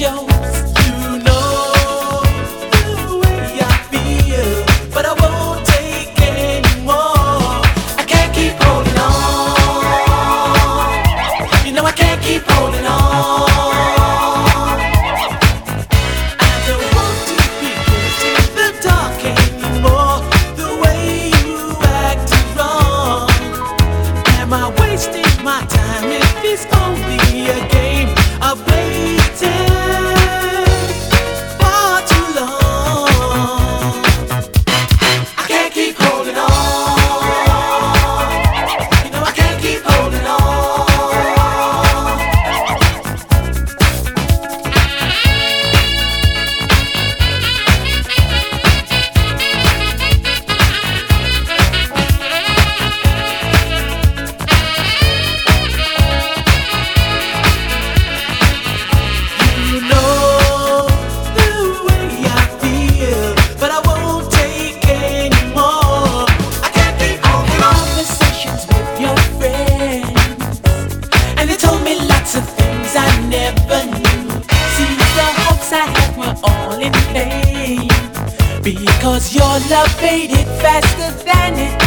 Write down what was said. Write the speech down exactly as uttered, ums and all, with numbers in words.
shows. You know the way I feel, but I won't take anymore. I can't keep holding on. You know I can't keep holding on. I don't want to be put in the dark anymore. The way you acted wrong. Am I wasting my time if it's only a game of waiting for too long? I can't keep holding on. You know I can't keep holding on. You know the way I feel, but I won't take anymore. I can't keep holding on. Conversations with your friends, and they told me lots of things I never knew. See, the hopes I had were all in vain, because your love faded faster than it